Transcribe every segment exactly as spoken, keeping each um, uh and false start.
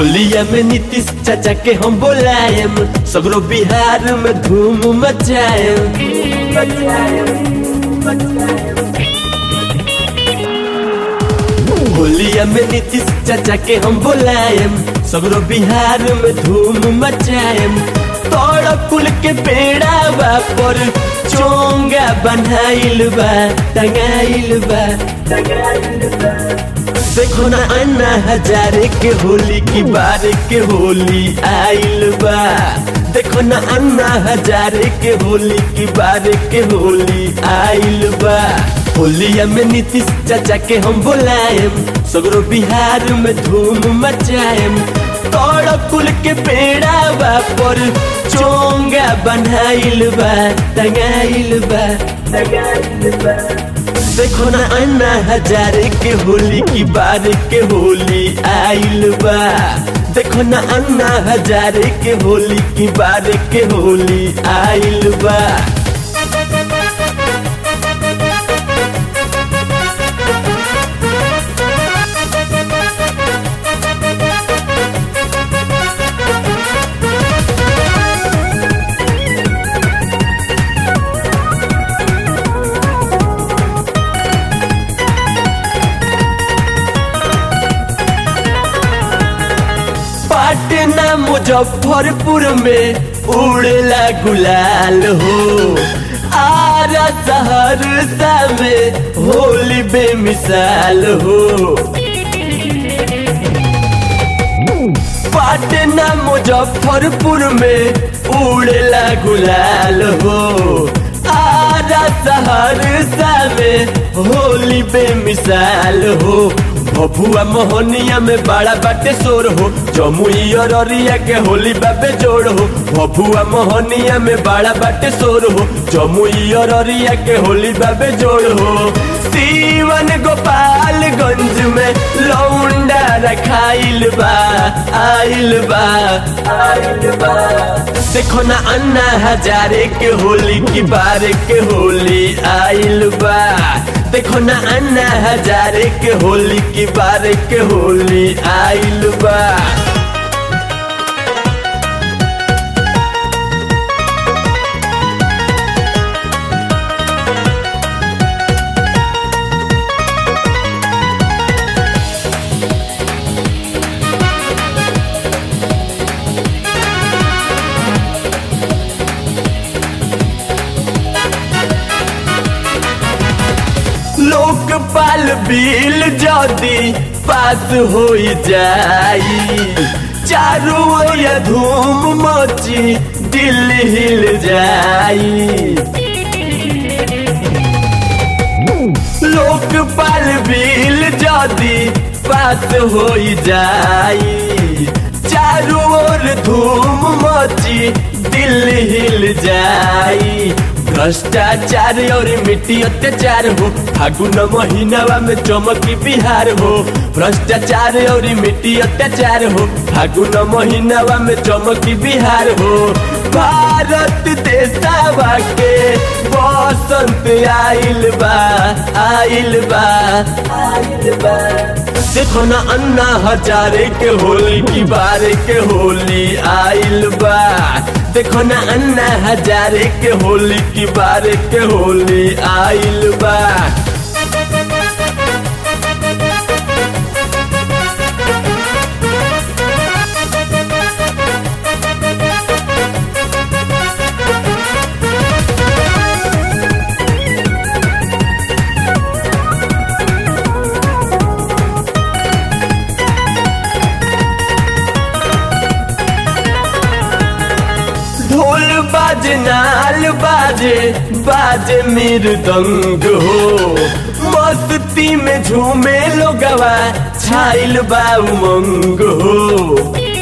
होलिया में नीतीश चाचा के हम बोलायम, सगरो बिहार में धूम मचायम। होलिया में नीतीश चाचा के हम बोलायम, सगरो बिहार में धूम मचायम। तोड़ कुल के पेड़ा बा पर चोंगा बनाइल बा, टंगाइल बा, टंगाइल बा। देखो ना अन्ना हजारे के होली की बार के होली आइल बा। देखो ना अन्ना हजारे के होली की बार के होली आइल बा। होलिया में नीतीश चाचा के हम बोलायम, सगरो बिहार में धूम मचायम। तोड़ कुल के पेड़ा बा पर चोंगा बनाइल बा, टंगाइल बा, टंगाइल बा। देखो ना अन्ना हजारे के होली की बार के होली आइल बा। देखो ना अन्ना हजारे के होली की बार के होली आइल बा। पटना मुजफ्फरपुर में उड़ला गुलाल हो, आरा सहरसा में होली बेमिसाल हो। पटना मुजफ्फरपुर में उड़ला गुलाल हो, आरा सहरसा में होली बेमिसाल हो। भभुआ मोहनिया में बड़ा बाटे शोर हो, जमुई और अरिया के होली बाबे जोड़ हो। भभुआ मोहनिया में बड़ा बाटे शोर हो, जमुई और अरिया के होली बाबे जोड़ हो। सीवन गोपालगंज में लौंडा रखाइल बा, आइल बा, आइल बा। देखो ना अन्ना हजारे के होली की बार के होली आइल बा। देखो ना अन्ना हजारे के होली की बार के होली आइल बा। लोकपाल बिल जदी पास हो जाई, चारों ओर धूम मची दिल्ली हिल जाई। लोकपाल बिल जदी पास हो जाई, चारों ओर धूम मची दिल्ली हिल जाई। भ्रष्टाचार और मिट्टी अत्याचार हो, फागुन महीनावा में चमकी बिहार हो। भ्रष्टाचार और मिट्टी अत्याचार हो, फागुन महीनावा में चमकी बिहार हो। भारत देशवा के बसंत आइल बा, आइल बा, आइल बा। देखो ना अन्ना हजारे के होली की बार के होली आइल बा। देखो ना अन्ना हजारे के होली की बार के होली आइल बा। ढोल बाजे नाल बाजे बाजे मृदंग हो, मस्ती में झूमे लोगवा छाइल बा उमंग हो।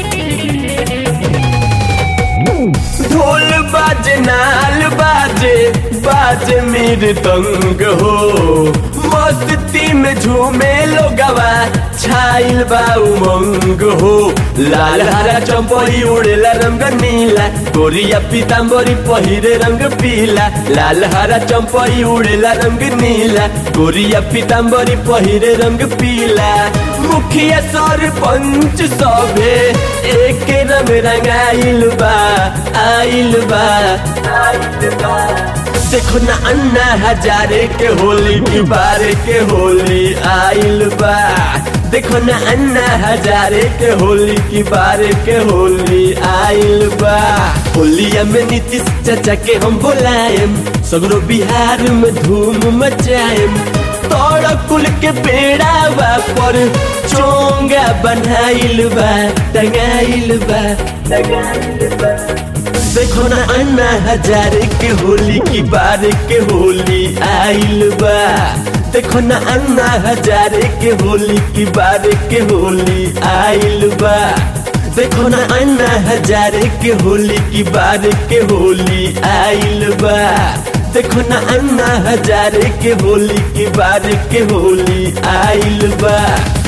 ढोल बाजे नाल बाजे बाजे मृदंग हो, मस्ती में झूमे लोगवा छाइल बा उमंग हो। लाल हरा चंपरी उड़ेला रंग नीला, गोरिया पीताम्बरी पहिरे रंग पीला। लाल हरा चंपरी उड़ेला रंग नीला, गोरिया पीताम्बरी पहिरे रंग पीला। मुखिया सरपंच सभे एक रंग रंगाइल बा, आइल बा, आइल बा। देखो ना अन्ना हजारे के होली की बारे के होली आइल बा। देखो ना अन्ना हजारे के होली की बारे के होली आइल बा। होलिया में नीतीश चाचा के हम बुलाएम, सगरो बिहार में धूम मचाएम। तोड़ कुल के पेड़ावा पर चोंगा बनाइल बा, टंगाइल बा, टंगाइल बा। देखो ना अन्ना हजारे के होली की बार के होली आइल बा। देखो ना अन्ना हजारे के होली की बार के होली आइल बा। देखो ना अन्ना हजारे के होली की बार के होली आइल बा। देखो ना अन्ना हजारे के होली की बार के होली आइल बा।